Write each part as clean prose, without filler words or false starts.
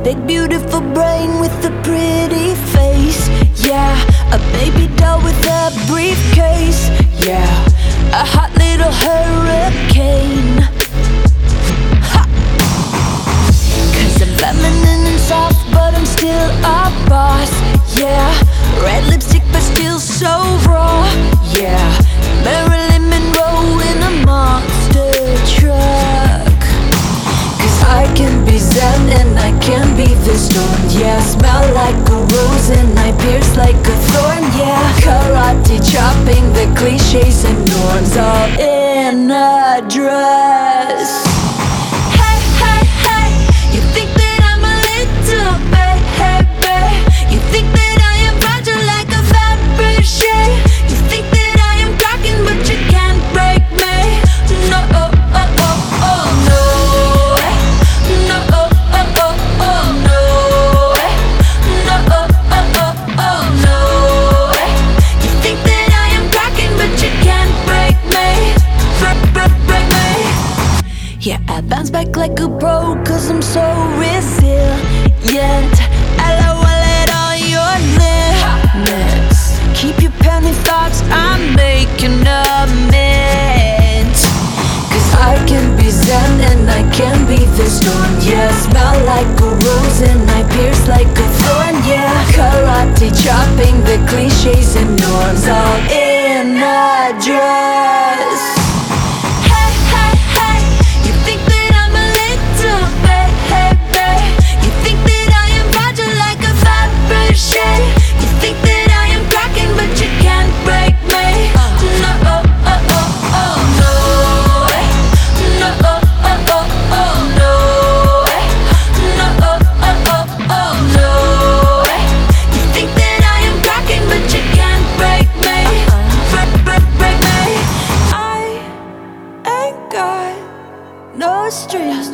Big beautiful brain with a pretty face. Yeah, a baby doll with a briefcase. Yeah, a hot little hurricane. Ha! 'Cause I'm feminine and soft, but I'm still a boss. Yeah, red lipstick but still so raw. Yeah, Marilyn Monroe in a monster truck. 'Cause I can be zen and I can be the storm. Yeah, smell like a rose and I pierce like a thorn. Yeah, karate chopping the cliches and norms all in a dress. Hey, hey, hey, you think that I'm a little baby? You think that I am fragile like a Fabergé? You think that I am cracking but you can't break me? No, oh, oh, oh, oh, no. No, oh, oh, oh, oh, no. No, oh, oh, oh, oh, no. You think that I am cracking but you can't break me. Break me. Yeah, I bounce back like a pro 'cause I'm so resilient. LOL at all your limits. Keep your penny thoughts, I'm making a mint. 'Cause I can be zen and I can be the storm. Yeah, smell like a rose and I pierce like a thorn. Yeah, karate chopping the cliches and norms all in a dress. Hey, hey, hey, you think that I'm a little baby? You think that I am fragile like a Fabergé? You think that I am cracking but you can't break me? No, oh, oh, oh, oh, no. No, oh, oh, oh, oh, no. No, oh, oh, oh, oh, no. You think that I am cracking but you can't break me. Break me. I ain't got no strings.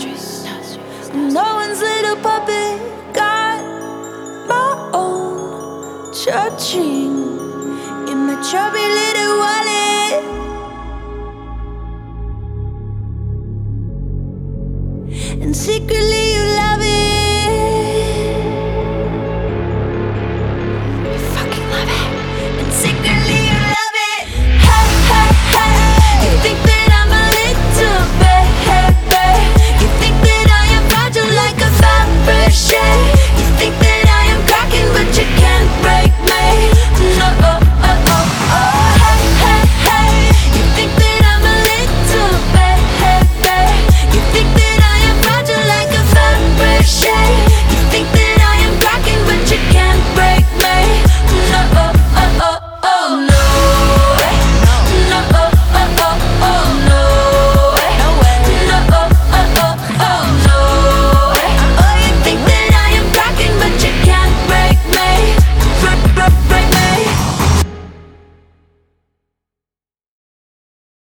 No one's little puppet. Got my own cha-ching in my chubby little wallet. And secretly